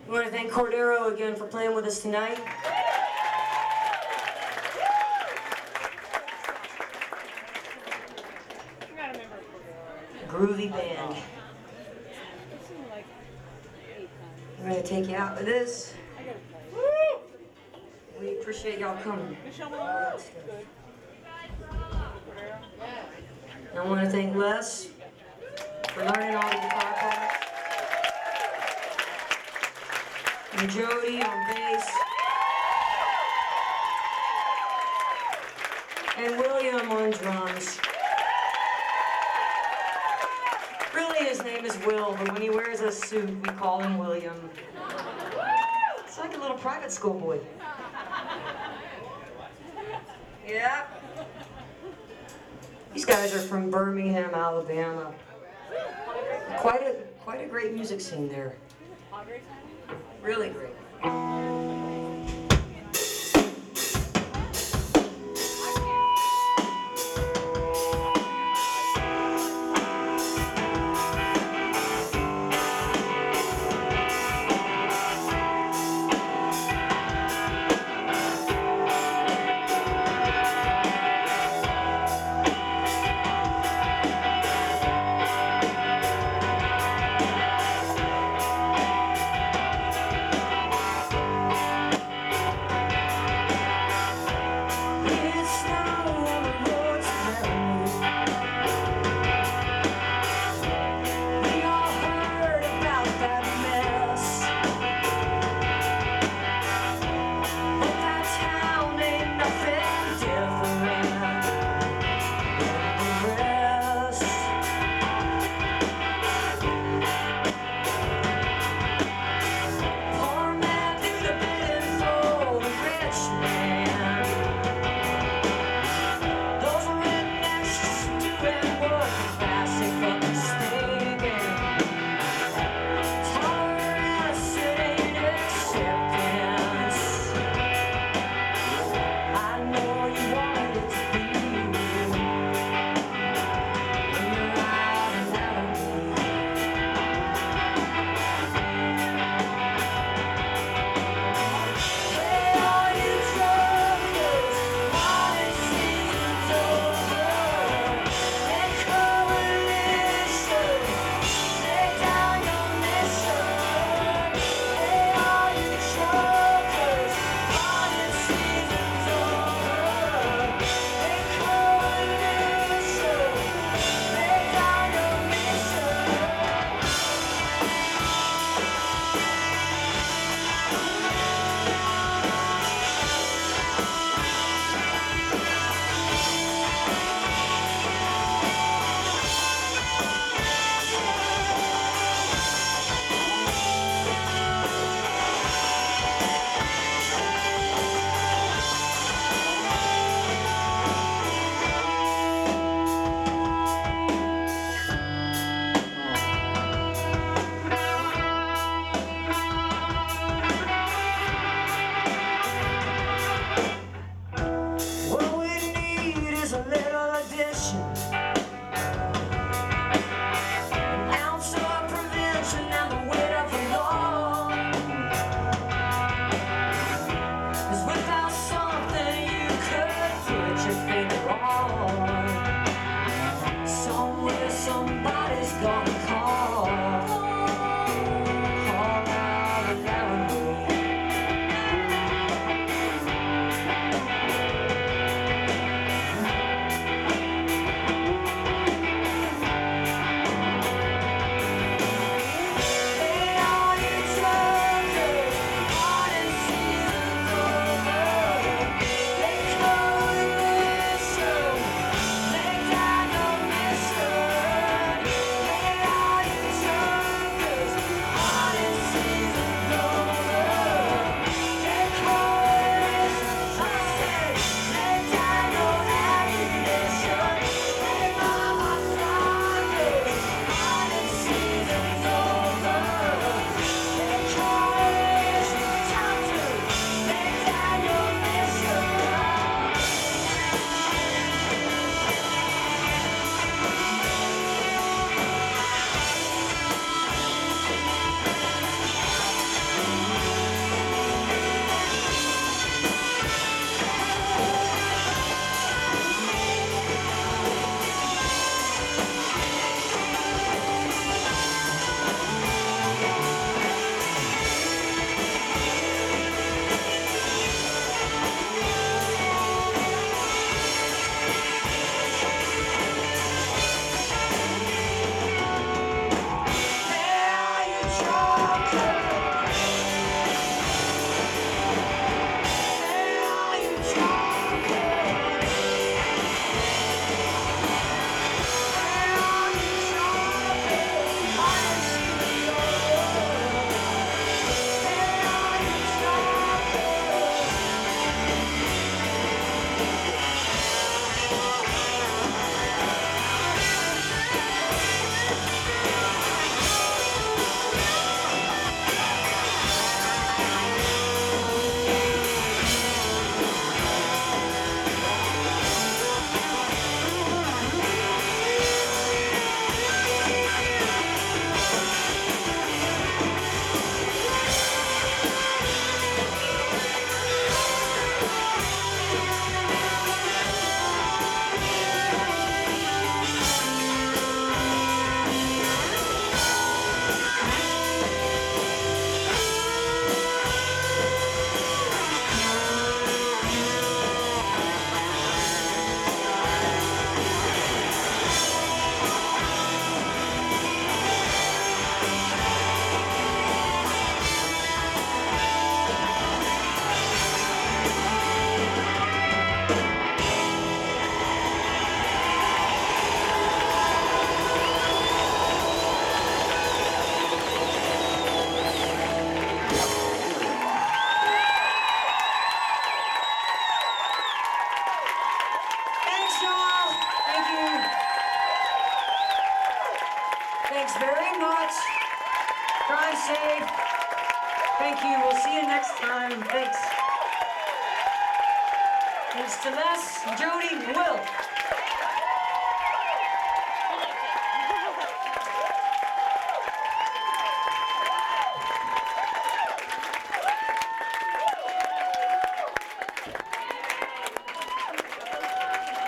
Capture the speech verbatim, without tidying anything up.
We want to thank Cordero again for playing with us tonight. Groovy band. We're going to take you out with this. We appreciate y'all coming. I want to thank Les for learning all the guitar parts. And Jody on bass. And William on drums. Really, his name is Will, but when he wears a suit, we call him William. It's like a little private school boy. Yeah. These guys are from Birmingham, Alabama. Quite a quite a great music scene there. Really great. Thanks very much. Drive safe. Thank you. We'll see you next time. Thanks. Thanks to Les, Jody, Will.